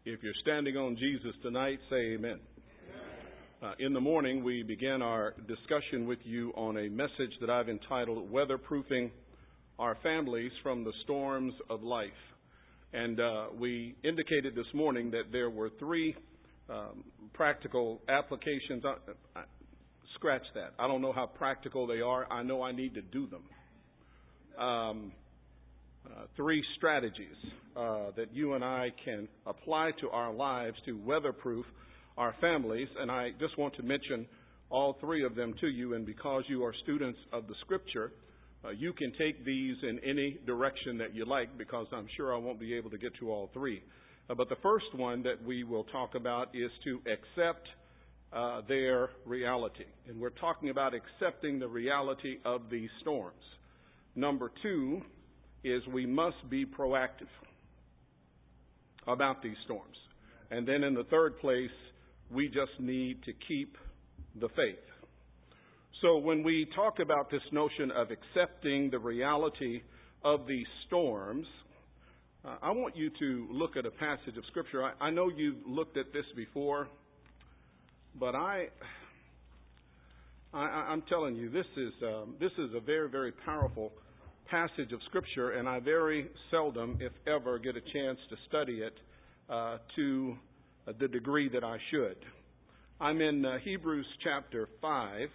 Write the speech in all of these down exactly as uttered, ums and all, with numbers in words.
If you're standing on Jesus tonight, say amen. Uh, in the morning, we began our discussion with you on a message that I've entitled Weatherproofing Our Families from the Storms of Life. And uh, we indicated this morning that there were three um, practical applications. I, I, scratch that. I don't know how practical they are. I know I need to do them. Um, uh, three strategies uh, that you and I can apply to our lives to weatherproof our families. And I just want to mention all three of them to you. And because you are students of the Scripture, uh, you can take these in any direction that you like, because I'm sure I won't be able to get to all three. Uh, but the first one that we will talk about is to accept uh, their reality. And we're talking about accepting the reality of these storms. Number two is we must be proactive about these storms. And then in the third place, we just need to keep the faith. So when we talk about this notion of accepting the reality of these storms, uh, I want you to look at a passage of Scripture. I, I know you've looked at this before, but I, I I'm telling you, this is um, this is a very, very powerful passage of Scripture, and I very seldom, if ever, get a chance to study it uh, to the degree that I should. I'm in uh, Hebrews chapter five.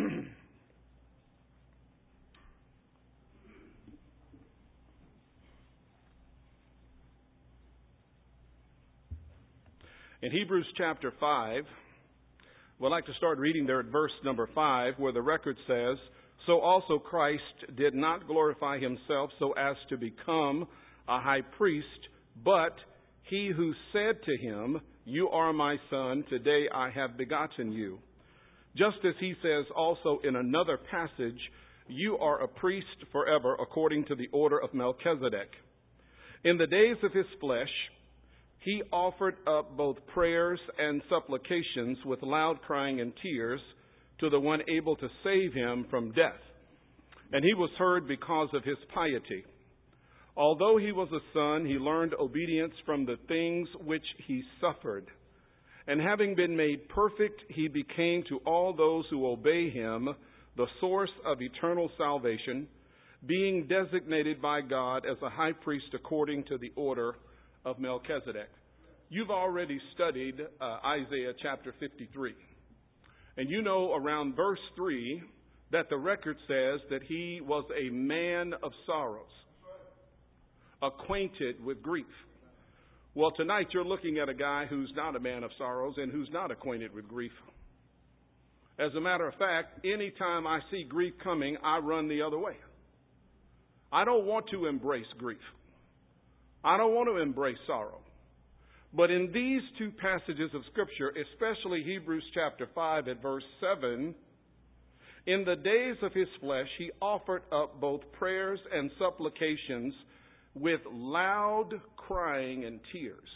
In Hebrews chapter five, we'd like to start reading there at verse number five, where the record says, "So also Christ did not glorify himself so as to become a high priest, but he who said to him, 'You are my son, today I have begotten you.' Just as he says also in another passage, 'You are a priest forever according to the order of Melchizedek.' In the days of his flesh, he offered up both prayers and supplications with loud crying and tears to the one able to save him from death. And he was heard because of his piety. Although he was a son, he learned obedience from the things which he suffered. And having been made perfect, he became to all those who obey him the source of eternal salvation, being designated by God as a high priest according to the order of Melchizedek." You've already studied uh, Isaiah chapter fifty-three. And you know around verse three that the record says that he was a man of sorrows, acquainted with grief. Well, tonight you're looking at a guy who's not a man of sorrows and who's not acquainted with grief. As a matter of fact, anytime I see grief coming, I run the other way. I don't want to embrace grief. I don't want to embrace sorrow. But in these two passages of Scripture, especially Hebrews chapter five at verse seven, in the days of his flesh, he offered up both prayers and supplications with loud crying and tears.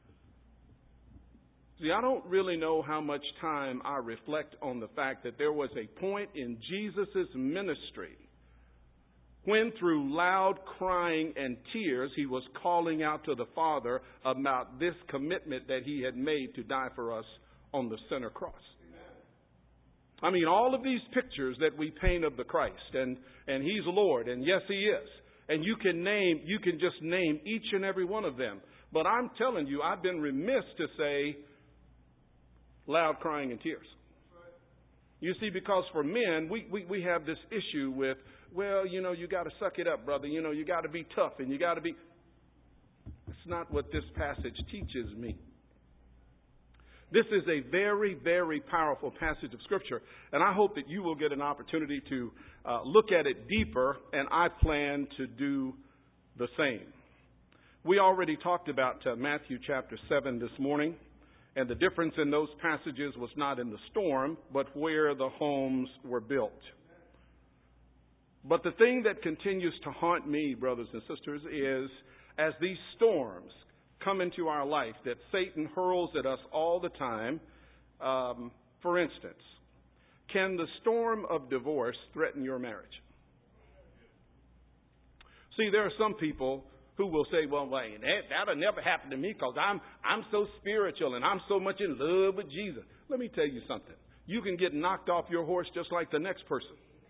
See, I don't really know how much time I reflect on the fact that there was a point in Jesus' ministry when through loud crying and tears, he was calling out to the Father about this commitment that he had made to die for us on the center cross. I mean, all of these pictures that we paint of the Christ, and, and he's Lord, and yes, he is. And you can name, you can just name each and every one of them. But I'm telling you, I've been remiss to say loud crying and tears. You see, because for men, we, we, we have this issue with, well, you know, you got to suck it up, brother. You know, you got to be tough and you got to be. It's not what this passage teaches me. This is a very, very powerful passage of Scripture, and I hope that you will get an opportunity to uh, look at it deeper, and I plan to do the same. We already talked about uh, Matthew chapter seven this morning, and the difference in those passages was not in the storm, but where the homes were built. But the thing that continues to haunt me, brothers and sisters, is as these storms come into our life that Satan hurls at us all the time. Um, for instance, can the storm of divorce threaten your marriage? See, there are some people who will say, well, wait, that, that'll never happen to me because I'm, I'm so spiritual and I'm so much in love with Jesus. Let me tell you something. You can get knocked off your horse just like the next person.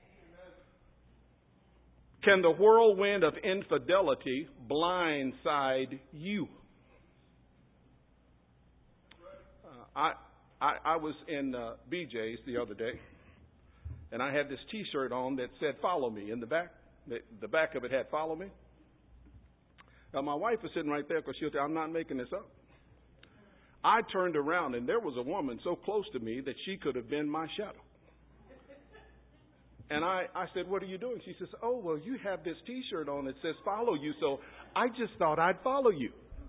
Can the whirlwind of infidelity blindside you? Uh, I, I I was in uh, B J's the other day, and I had this T-shirt on that said "Follow Me" in the back. The, the back of it had "Follow Me." Now my wife was sitting right there because she'll say, "I'm not making this up." I turned around, and there was a woman so close to me that she could have been my shadow. And I, I said, "What are you doing?" She says, "Oh, well, you have this T-shirt on that says follow you, so I just thought I'd follow you."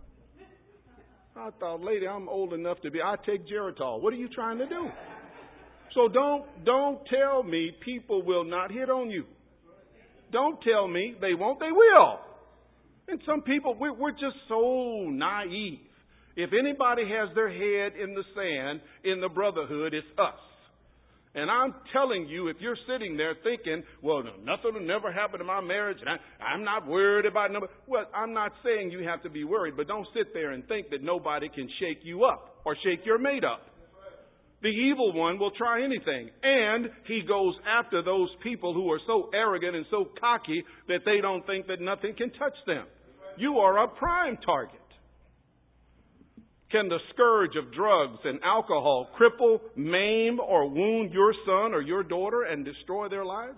I thought, lady, I'm old enough to be, I take Geritol. What are you trying to do? So don't, don't tell me people will not hit on you. Don't tell me they won't, they will. And some people, we're, we're just so naive. If anybody has their head in the sand in the brotherhood, it's us. And I'm telling you, if you're sitting there thinking, well, no, nothing will never happen to my marriage, and I, I'm not worried about nobody. Well, I'm not saying you have to be worried, but don't sit there and think that nobody can shake you up or shake your mate up. The evil one will try anything. And he goes after those people who are so arrogant and so cocky that they don't think that nothing can touch them. You are a prime target. Can the scourge of drugs and alcohol cripple, maim, or wound your son or your daughter and destroy their lives?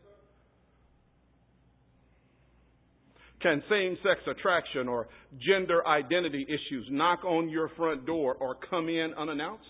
Can same-sex attraction or gender identity issues knock on your front door or come in unannounced?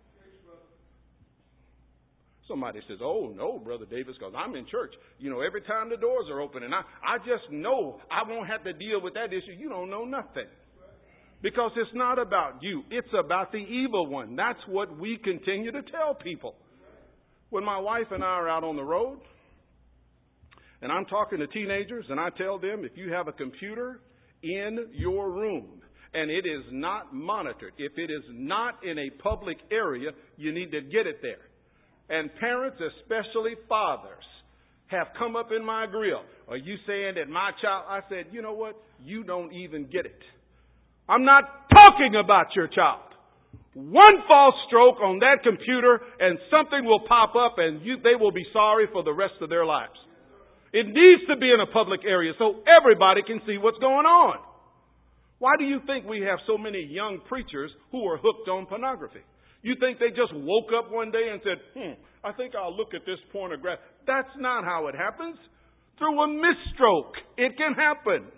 Somebody says, "Oh, no, Brother Davis, because I'm in church. You know, every time the doors are open, and I, I just know I won't have to deal with that issue." You don't know nothing. Because it's not about you. It's about the evil one. That's what we continue to tell people. When my wife and I are out on the road, and I'm talking to teenagers, and I tell them, if you have a computer in your room, and it is not monitored, if it is not in a public area, you need to get it there. And parents, especially fathers, have come up in my grill. Are you saying that my child? I said, you know what? You don't even get it. I'm not talking about your child. One false stroke on that computer and something will pop up and you, they will be sorry for the rest of their lives. It needs to be in a public area so everybody can see what's going on. Why do you think we have so many young preachers who are hooked on pornography? You think they just woke up one day and said, hmm, I think I'll look at this pornography. That's not how it happens. Through a misstroke, it can happen.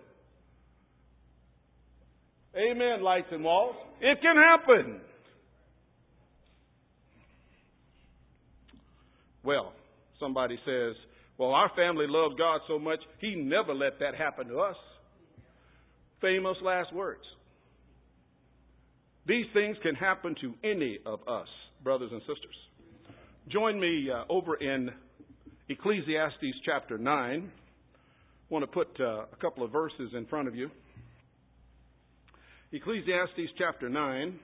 Amen, lights and walls. It can happen. Well, somebody says, well, our family loved God so much, He never let that happen to us. Famous last words. These things can happen to any of us, brothers and sisters. Join me uh, over in Ecclesiastes chapter nine. I want to put uh, a couple of verses in front of you. Ecclesiastes chapter nine.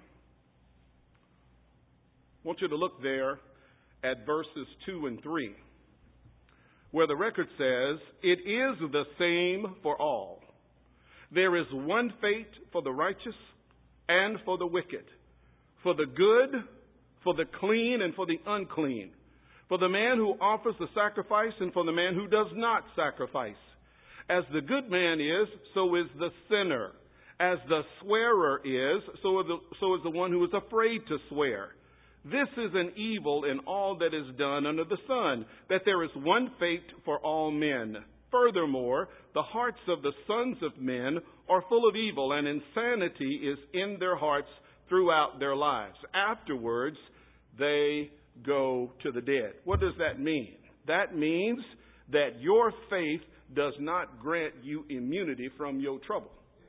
I want you to look there at verses two and three, where the record says, "It is the same for all. There is one fate for the righteous and for the wicked, for the good, for the clean, and for the unclean, for the man who offers the sacrifice and for the man who does not sacrifice. As the good man is, so is the sinner. As the swearer is, so is the, so is the one who is afraid to swear. This is an evil in all that is done under the sun, that there is one fate for all men. Furthermore, the hearts of the sons of men are full of evil, and insanity is in their hearts throughout their lives. Afterwards, they go to the dead." What does that mean? That means that your faith does not grant you immunity from your trouble.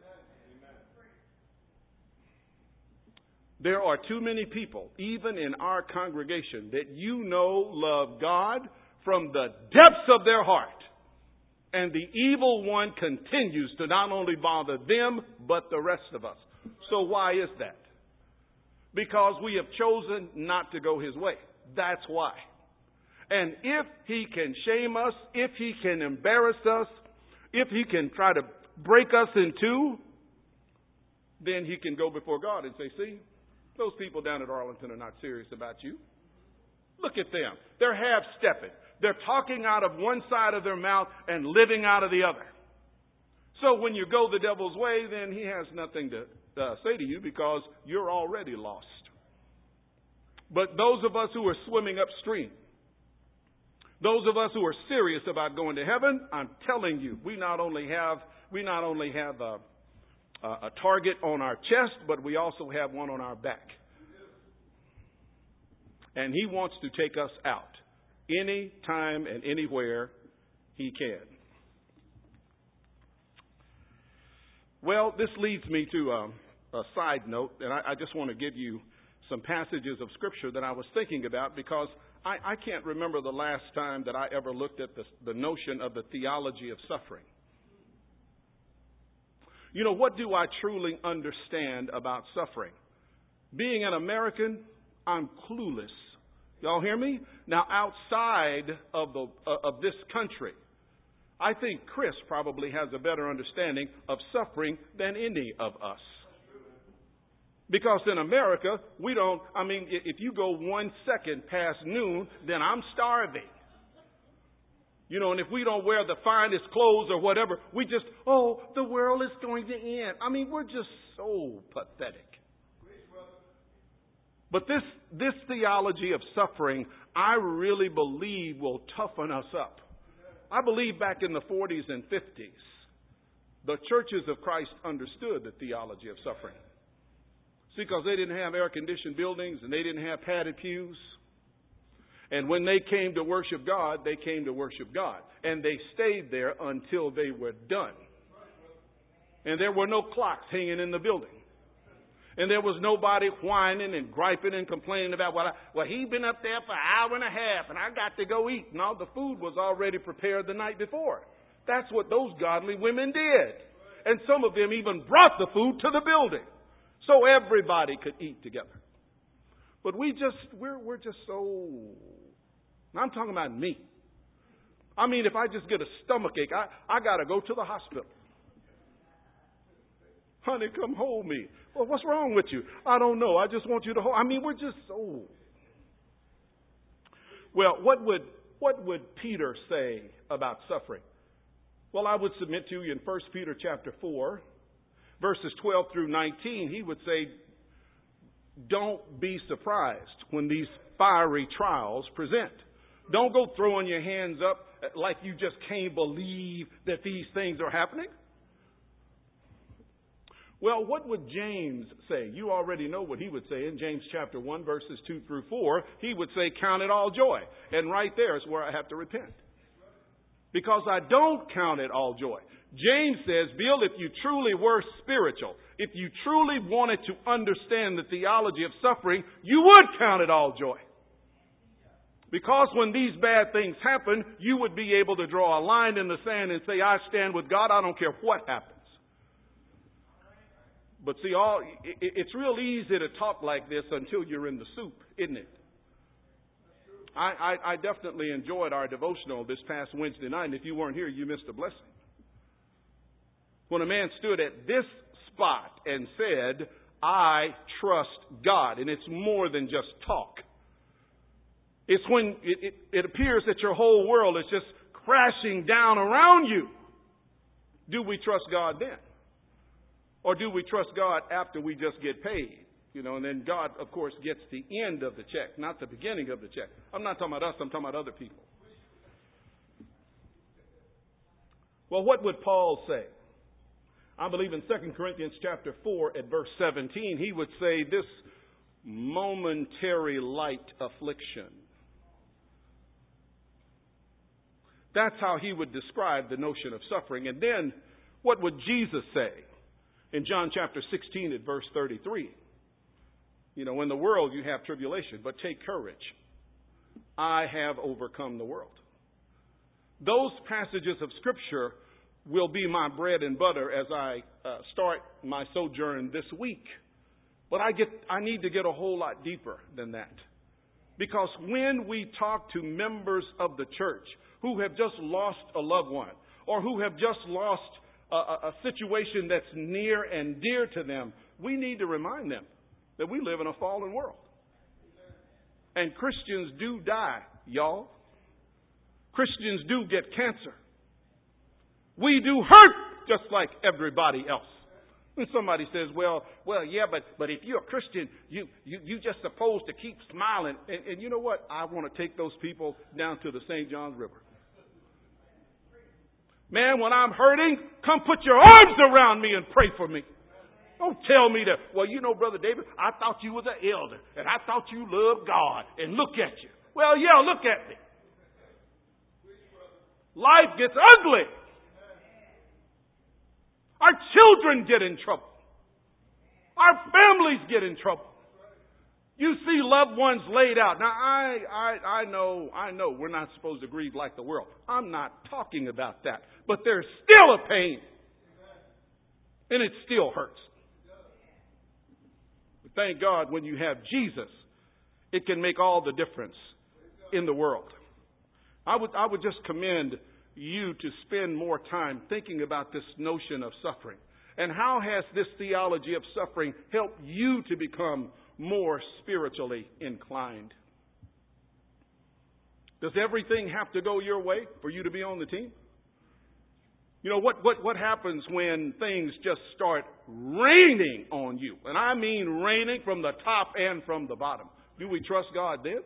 There are too many people, even in our congregation, that you know love God from the depths of their heart. And the evil one continues to not only bother them, but the rest of us. So why is that? Because we have chosen not to go his way. That's why. And if he can shame us, if he can embarrass us, if he can try to break us in two, then he can go before God and say, see, those people down at Arlington are not serious about you. Look at them. They're half-stepping. They're talking out of one side of their mouth and living out of the other. So when you go the devil's way, then he has nothing to uh, say to you because you're already lost. But those of us who are swimming upstream, those of us who are serious about going to heaven, I'm telling you, we not only have we not only have a, a target on our chest, but we also have one on our back. And he wants to take us out any time and anywhere he can. Well, this leads me to a, a side note, and I, I just want to give you some passages of Scripture that I was thinking about because I, I can't remember the last time that I ever looked at the, the notion of the theology of suffering. You know, what do I truly understand about suffering? Being an American, I'm clueless. Y'all hear me? Now, outside of the uh, of this country, I think Chris probably has a better understanding of suffering than any of us. Because in America, we don't, I mean, if you go one second past noon, then I'm starving. You know, and if we don't wear the finest clothes or whatever, we just, oh, the world is going to end. I mean, we're just so pathetic. But this, this theology of suffering, I really believe will toughen us up. I believe back in the forties and fifties, the churches of Christ understood the theology of suffering. See, because they didn't have air-conditioned buildings and they didn't have padded pews. And when they came to worship God, they came to worship God. And they stayed there until they were done. And there were no clocks hanging in the building. And there was nobody whining and griping and complaining about, well, I, well, he's been up there for an hour and a half and I got to go eat. No, the food was already prepared the night before. That's what those godly women did. And some of them even brought the food to the building so everybody could eat together. But we just, we're, we're just so, I'm talking about me. I mean, if I just get a stomach ache, I, I got to go to the hospital. Honey, come hold me. Well, what's wrong with you? I don't know. I just want you to hold. I mean, we're just so. Well, what would what would Peter say about suffering? Well, I would submit to you in First Peter chapter four, verses twelve through nineteen, he would say, don't be surprised when these fiery trials present. Don't go throwing your hands up like you just can't believe that these things are happening. Well, what would James say? You already know what he would say in James chapter one, verses two through four. He would say, count it all joy. And right there is where I have to repent. Because I don't count it all joy. James says, Bill, if you truly were spiritual, if you truly wanted to understand the theology of suffering, you would count it all joy. Because when these bad things happen, you would be able to draw a line in the sand and say, I stand with God, I don't care what happens. But see, all it's real easy to talk like this until you're in the soup, isn't it? I, I, I definitely enjoyed our devotional this past Wednesday night. And if you weren't here, you missed a blessing. When a man stood at this spot and said, I trust God. And it's more than just talk. It's when it, it, it appears that your whole world is just crashing down around you. Do we trust God then? Or do we trust God after we just get paid? You know, and then God, of course, gets the end of the check, not the beginning of the check. I'm not talking about us, I'm talking about other people. Well, what would Paul say? I believe in Second Corinthians chapter four at verse seventeen, he would say this momentary light affliction. That's how he would describe the notion of suffering. And then what would Jesus say? In John chapter sixteen at verse thirty-three, you know, in the world you have tribulation, but take courage. I have overcome the world. Those passages of Scripture will be my bread and butter as I uh, start my sojourn this week. But I get, I need to get a whole lot deeper than that. Because when we talk to members of the church who have just lost a loved one, or who have just lost a, a situation that's near and dear to them, we need to remind them that we live in a fallen world. And Christians do die, y'all. Christians do get cancer. We do hurt just like everybody else. And somebody says, well, well, yeah, but, but if you're a Christian, you, you, you just supposed to keep smiling. And, and you know what? I want to take those people down to the Saint Johns River. Man, when I'm hurting, come put your arms around me and pray for me. Don't tell me that, well, you know, Brother David, I thought you was an elder, and I thought you loved God, and look at you. Well, yeah, look at me. Life gets ugly. Our children get in trouble. Our families get in trouble. You see loved ones laid out. Now, I, I, I know, I know we're not supposed to grieve like the world. I'm not talking about that. But there's still a pain. And it still hurts. But thank God when you have Jesus, it can make all the difference in the world. I would, I would just commend you to spend more time thinking about this notion of suffering. And how has this theology of suffering helped you to become more spiritually inclined? Does everything have to go your way for you to be on the team? You know, what, what, what happens when things just start raining on you? And I mean raining from the top and from the bottom. Do we trust God then?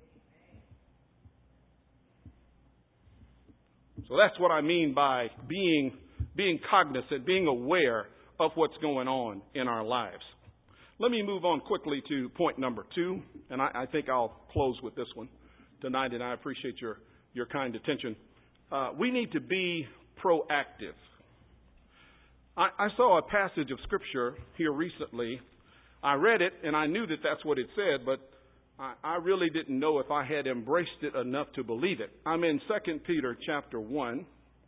So that's what I mean by being, being cognizant, being aware of what's going on in our lives. Let me move on quickly to point number two, and I, I think I'll close with this one tonight, and I appreciate your, your kind attention. Uh, we need to be proactive. I, I saw a passage of Scripture here recently. I read it, and I knew that that's what it said, but I, I really didn't know if I had embraced it enough to believe it. I'm in Second Peter chapter one.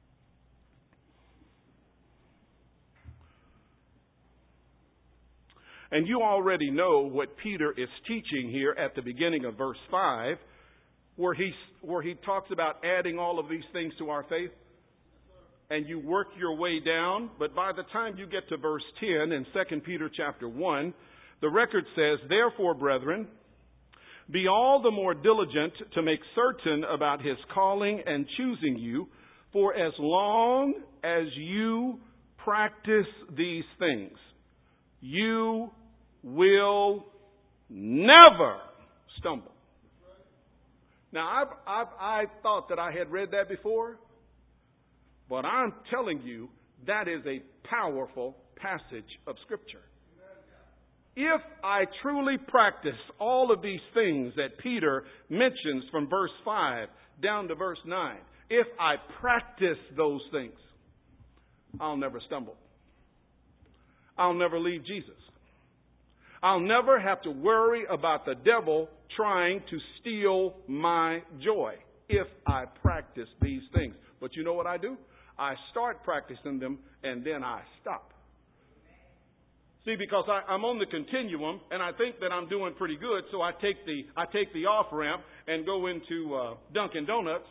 And you already know what Peter is teaching here at the beginning of verse five, where he, where he talks about adding all of these things to our faith. And you work your way down, but by the time you get to verse ten in Second Peter chapter one, the record says, "Therefore, brethren, be all the more diligent to make certain about his calling and choosing you, for as long as you practice these things, you will never stumble." Now, I've, I've, I thought that I had read that before, but I'm telling you, that is a powerful passage of Scripture. If I truly practice all of these things that Peter mentions from verse five down to verse nine, if I practice those things, I'll never stumble. I'll never leave Jesus. I'll never have to worry about the devil trying to steal my joy if I practice these things. But you know what I do? I start practicing them and then I stop. See, because I, I'm on the continuum and I think that I'm doing pretty good, so I take the I take the off ramp and go into uh, Dunkin' Donuts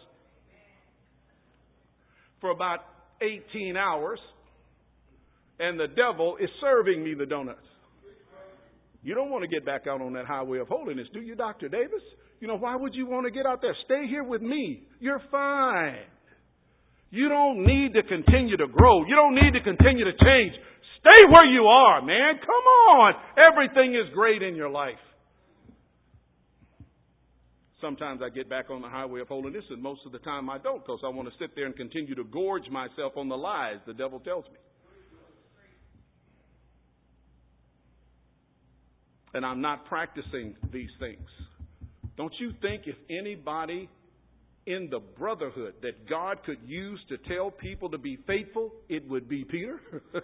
for about eighteen hours, and the devil is serving me the donuts. You don't want to get back out on that highway of holiness, do you, Doctor Davis? You know, why would you want to get out there? Stay here with me. You're fine. You don't need to continue to grow. You don't need to continue to change. Stay where you are, man. Come on. Everything is great in your life. Sometimes I get back on the highway of holiness, and most of the time I don't, because I want to sit there and continue to gorge myself on the lies the devil tells me. And I'm not practicing these things. Don't you think if anybody in the brotherhood that God could use to tell people to be faithful, it would be Peter?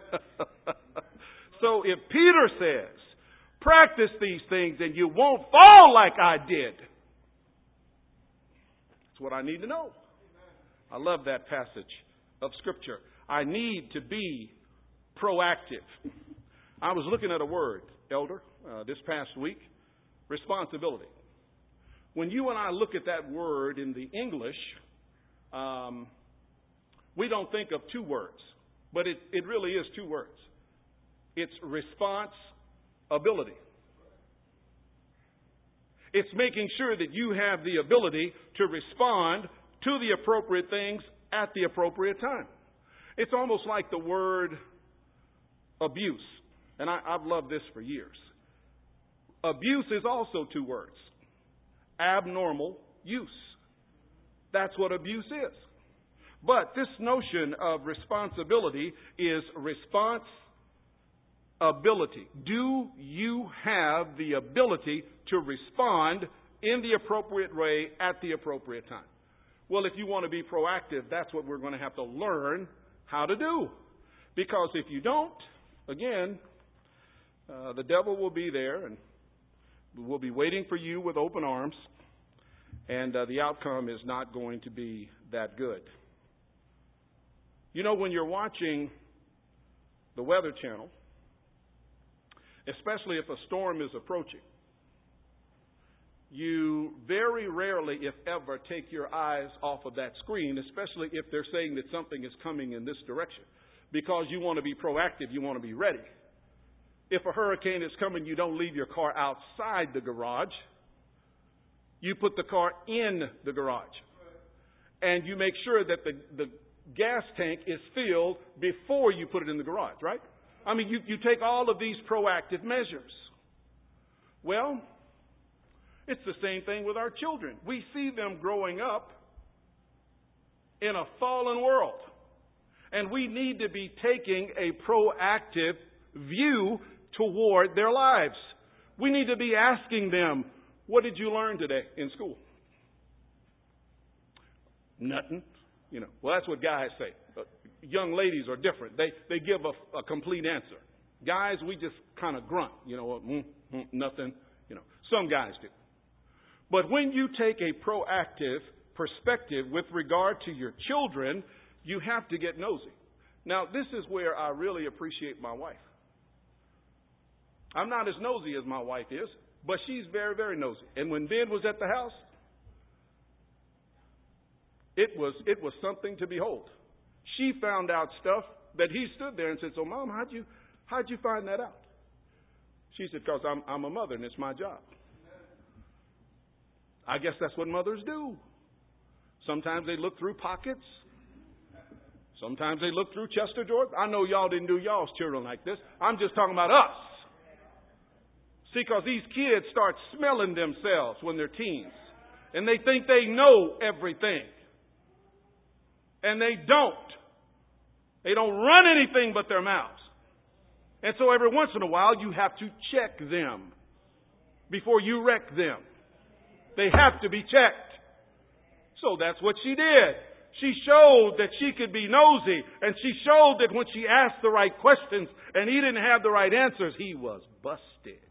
So if Peter says, practice these things and you won't fall like I did, that's what I need to know. I love that passage of Scripture. I need to be proactive. I was looking at a word, elder, uh, this past week, responsibility. When you and I look at that word in the English, um, we don't think of two words. But it, it really is two words. It's responsibility. It's making sure that you have the ability to respond to the appropriate things at the appropriate time. It's almost like the word abuse. And I, I've loved this for years. Abuse is also two words. Abnormal use. That's what abuse is. But this notion of responsibility is responsibility. Do you have the ability to respond in the appropriate way at the appropriate time? Well, if you want to be proactive, that's what we're going to have to learn how to do. Because if you don't, again, uh, the devil will be there and will be waiting for you with open arms. And uh, the outcome is not going to be that good. You know, when you're watching the Weather Channel, especially if a storm is approaching, you very rarely, if ever, take your eyes off of that screen, especially if they're saying that something is coming in this direction, because you want to be proactive, you want to be ready. If a hurricane is coming, you don't leave your car outside the garage. You put the car in the garage. And you make sure that the, the gas tank is filled before you put it in the garage, right? I mean, you, you take all of these proactive measures. Well, it's the same thing with our children. We see them growing up in a fallen world. And we need to be taking a proactive view toward their lives. We need to be asking them, what did you learn today in school? Nothing. You know, well, that's what guys say. Uh, young ladies are different. They they give a, a complete answer. Guys, we just kind of grunt. You know, mm, mm, nothing. You know, some guys do. But when you take a proactive perspective with regard to your children, you have to get nosy. Now, this is where I really appreciate my wife. I'm not as nosy as my wife is, but she's very, very nosy. And when Ben was at the house, it was it was something to behold. She found out stuff that he stood there and said, "So, Mom, how'd you how'd you find that out?" She said, "Because I'm I'm a mother and it's my job." I guess that's what mothers do. Sometimes they look through pockets. Sometimes they look through Chester drawers. I know y'all didn't do y'all's children like this. I'm just talking about us. See, because these kids start smelling themselves when they're teens. And they think they know everything. And they don't. They don't run anything but their mouths. And so every once in a while you have to check them before you wreck them. They have to be checked. So that's what she did. She showed that she could be nosy. And she showed that when she asked the right questions and he didn't have the right answers, he was busted.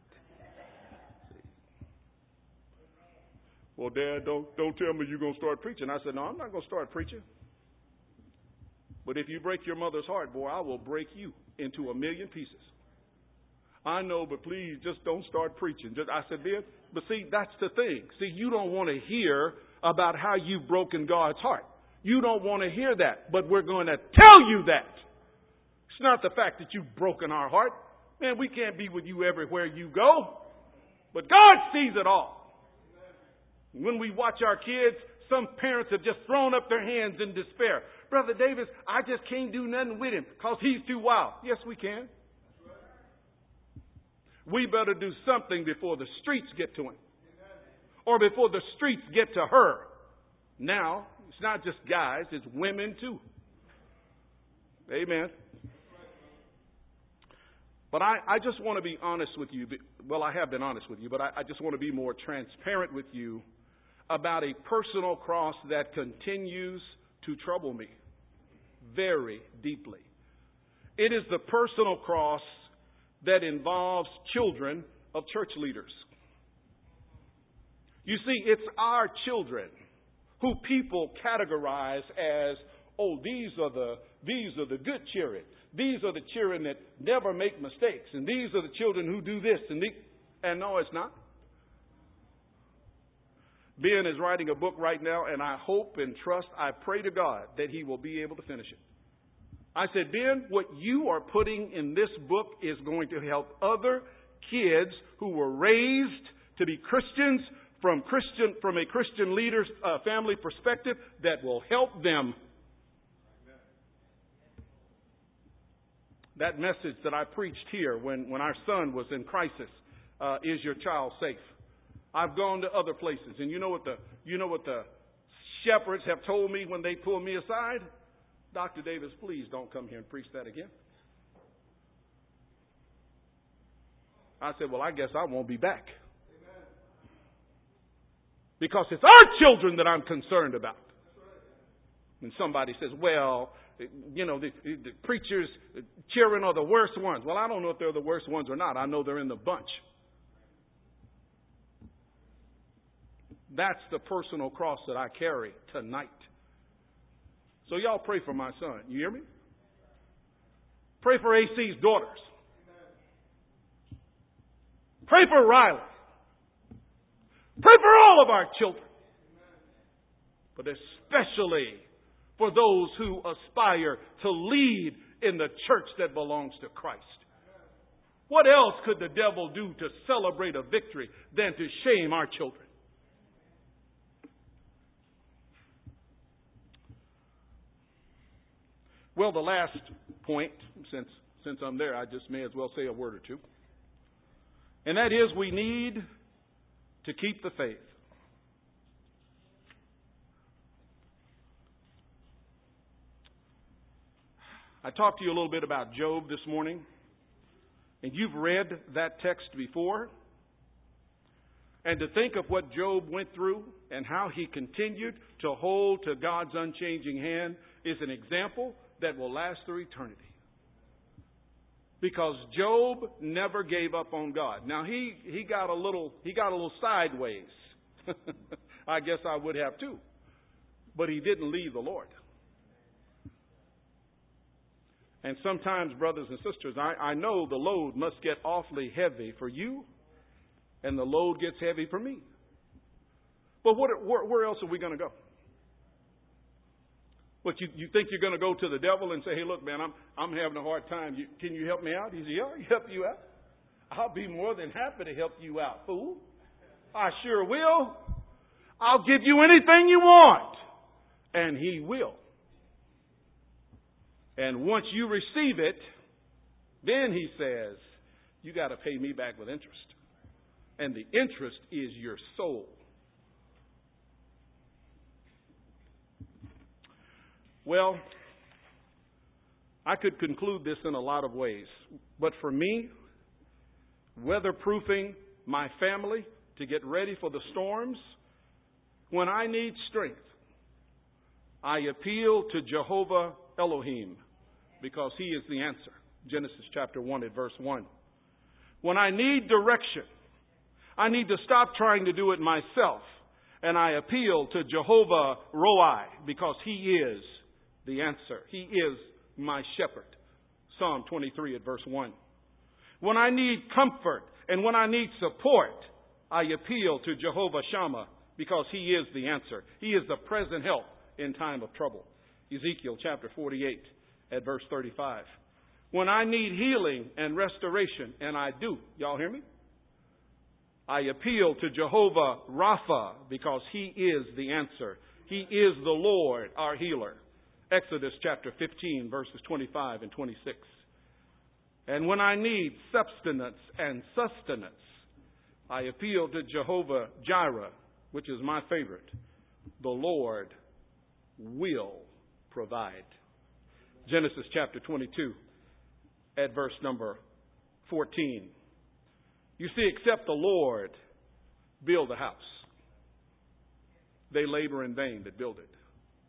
Well, Dad, don't don't tell me you're going to start preaching. I said, no, I'm not going to start preaching. But if you break your mother's heart, boy, I will break you into a million pieces. I know, but please just don't start preaching. Just, I said, Ben, but see, that's the thing. See, you don't want to hear about how you've broken God's heart. You don't want to hear that, but we're going to tell you that. It's not the fact that you've broken our heart. Man, we can't be with you everywhere you go. But God sees it all. When we watch our kids, some parents have just thrown up their hands in despair. Brother Davis, I just can't do nothing with him because he's too wild. Yes, we can. We better do something before the streets get to him. Or before the streets get to her. Now, it's not just guys, it's women too. Amen. But I, I just want to be honest with you. Well, I have been honest with you, but I, I just want to be more transparent with you about a personal cross that continues to trouble me very deeply. It is the personal cross that involves children of church leaders. You see, it's our children who people categorize as, oh, these are the these are the good children. These are the children that never make mistakes. And these are the children who do this. And, the, and no, it's not. Ben is writing a book right now, and I hope and trust, I pray to God that he will be able to finish it. I said, Ben, what you are putting in this book is going to help other kids who were raised to be Christians from Christian from a Christian leader's uh, family perspective that will help them. That message that I preached here when, when our son was in crisis, uh, is your child safe? I've gone to other places, and you know what the you know what the shepherds have told me when they pull me aside? Doctor Davis, please don't come here and preach that again. I said, well, I guess I won't be back. Because it's our children that I'm concerned about. And somebody says, well, you know, the, the preachers cheering are the worst ones. Well, I don't know if they're the worst ones or not. I know they're in the bunch. That's the personal cross that I carry tonight. So y'all pray for my son. You hear me? Pray for A C's daughters. Pray for Riley. Pray for all of our children. But especially for those who aspire to lead in the church that belongs to Christ. What else could the devil do to celebrate a victory than to shame our children? Well, the last point, since since I'm there, I just may as well say a word or two. And that is, we need to keep the faith. I talked to you a little bit about Job this morning, and you've read that text before. And to think of what Job went through and how he continued to hold to God's unchanging hand is an example that will last through eternity. Because Job never gave up on God. Now he, he got a little he got a little sideways. I guess I would have too. But he didn't leave the Lord. And sometimes, brothers and sisters, I, I know the load must get awfully heavy for you, and the load gets heavy for me. But what, where, where else are we going to go? What, you, you think you're going to go to the devil and say, hey, look, man, I'm I'm having a hard time. You, can you help me out? He said, yeah, I'll help you out. I'll be more than happy to help you out, fool. I sure will. I'll give you anything you want. And he will. And once you receive it, then he says, you got to pay me back with interest. And the interest is your soul. Well, I could conclude this in a lot of ways. But for me, weatherproofing my family to get ready for the storms, when I need strength, I appeal to Jehovah Elohim because he is the answer. Genesis chapter one at verse one. When I need direction, I need to stop trying to do it myself, and I appeal to Jehovah Roi because he is the answer. He is my shepherd. Psalm twenty-three at verse one. When I need comfort and when I need support, I appeal to Jehovah Shammah because he is the answer. He is the present help in time of trouble. Ezekiel chapter forty-eight at verse thirty-five. When I need healing and restoration, and I do, y'all hear me? I appeal to Jehovah Rapha because he is the answer. He is the Lord, our healer. Exodus chapter fifteen, verses twenty-five and twenty-six. And when I need substance and sustenance, I appeal to Jehovah Jireh, which is my favorite. The Lord will provide. Genesis chapter twenty-two at verse number fourteen. You see, except the Lord build a house, they labor in vain that build it.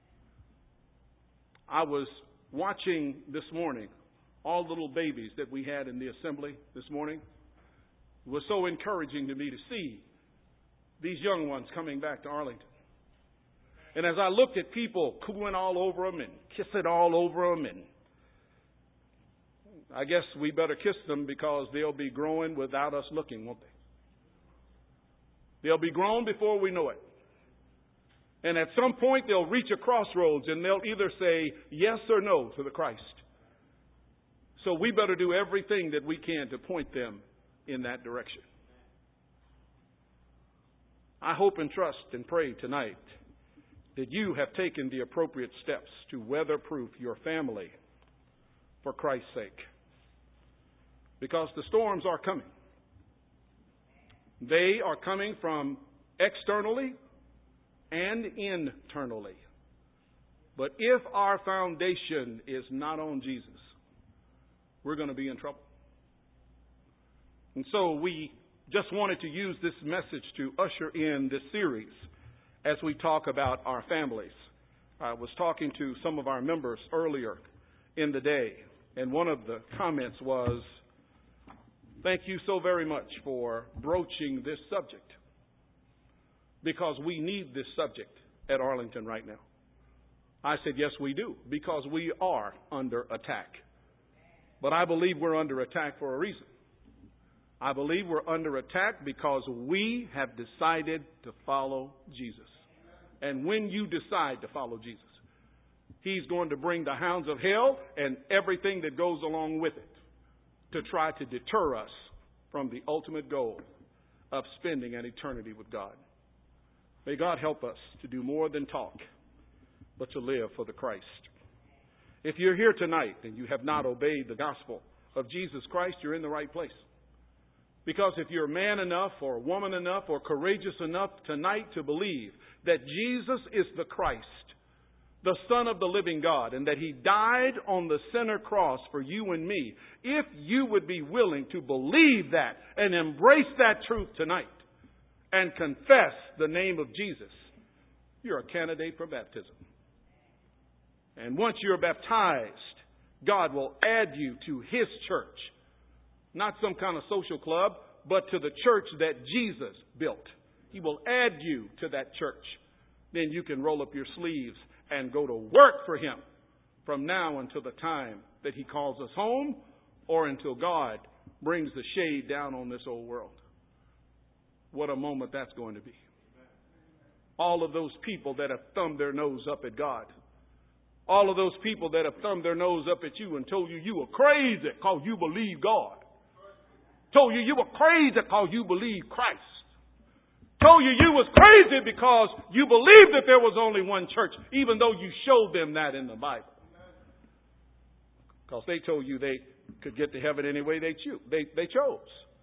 I was watching this morning all the little babies that we had in the assembly this morning. It was so encouraging to me to see these young ones coming back to Arlington. And as I looked at people cooing all over them and kissing all over them, and I guess we better kiss them because they'll be growing without us looking, won't they? They'll be grown before we know it. And at some point they'll reach a crossroads and they'll either say yes or no to the Christ. So we better do everything that we can to point them in that direction. I hope and trust and pray tonight that you have taken the appropriate steps to weatherproof your family for Christ's sake. Because the storms are coming. They are coming from externally and internally. But if our foundation is not on Jesus, we're going to be in trouble. And so we just wanted to use this message to usher in this series as we talk about our families. I was talking to some of our members earlier in the day, and one of the comments was, "Thank you so very much for broaching this subject, because we need this subject at Arlington right now." I said, yes, we do, because we are under attack. But I believe we're under attack for a reason. I believe we're under attack because we have decided to follow Jesus. And when you decide to follow Jesus, He's going to bring the hounds of hell and everything that goes along with it to try to deter us from the ultimate goal of spending an eternity with God. May God help us to do more than talk, but to live for the Christ. If you're here tonight and you have not obeyed the gospel of Jesus Christ, you're in the right place. Because if you're man enough or woman enough or courageous enough tonight to believe that Jesus is the Christ, the Son of the living God, and that He died on the center cross for you and me, if you would be willing to believe that and embrace that truth tonight and confess the name of Jesus, you're a candidate for baptism. And once you're baptized, God will add you to His church. Not some kind of social club, but to the church that Jesus built. He will add you to that church. Then you can roll up your sleeves and go to work for Him from now until the time that He calls us home, or until God brings the shade down on this old world. What a moment that's going to be. All of those people that have thumbed their nose up at God. All of those people that have thumbed their nose up at you and told you you were crazy because you believe God. Told you you were crazy because you believe Christ. Told you you was crazy because you believed that there was only one church, even though you showed them that in the Bible. Because they told you they could get to heaven any way they choose. They, they chose.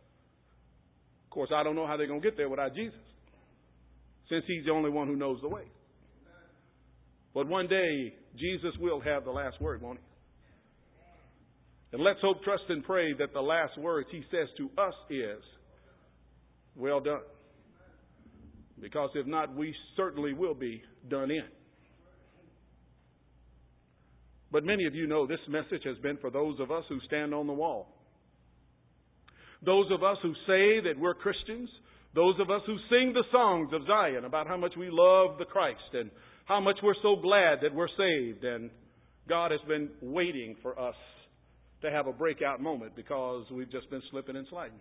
Of course, I don't know how they're going to get there without Jesus, since He's the only one who knows the way. But one day, Jesus will have the last word, won't He? And let's hope, trust, and pray that the last words He says to us is, well done. Because if not, we certainly will be done in. But many of you know this message has been for those of us who stand on the wall. Those of us who say that we're Christians. Those of us who sing the songs of Zion about how much we love the Christ and how much we're so glad that we're saved. And God has been waiting for us to have a breakout moment because we've just been slipping and sliding.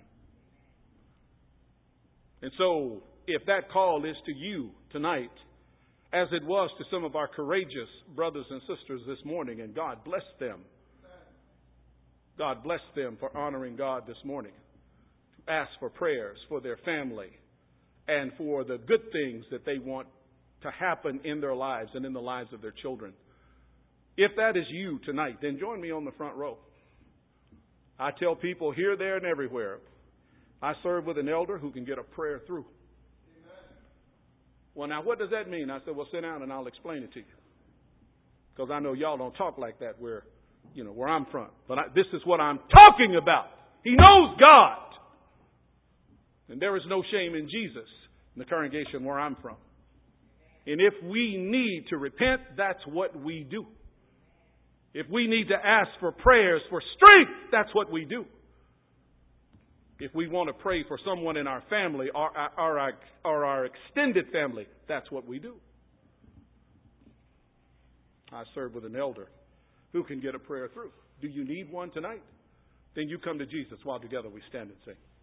And so, if that call is to you tonight, as it was to some of our courageous brothers and sisters this morning, and God bless them. God bless them for honoring God this morning. To ask for prayers for their family and for the good things that they want to happen in their lives and in the lives of their children. If that is you tonight, then join me on the front row. I tell people here, there, and everywhere, I serve with an elder who can get a prayer through. Well, now, what does that mean? I said, well, sit down and I'll explain it to you. Because I know y'all don't talk like that where, you know, where I'm from. But I, this is what I'm talking about. He knows God. And there is no shame in Jesus in the congregation where I'm from. And if we need to repent, that's what we do. If we need to ask for prayers for strength, that's what we do. If we want to pray for someone in our family or our, or our, or our extended family, that's what we do. I serve with an elder who can get a prayer through. Do you need one tonight? Then you come to Jesus while together we stand and sing.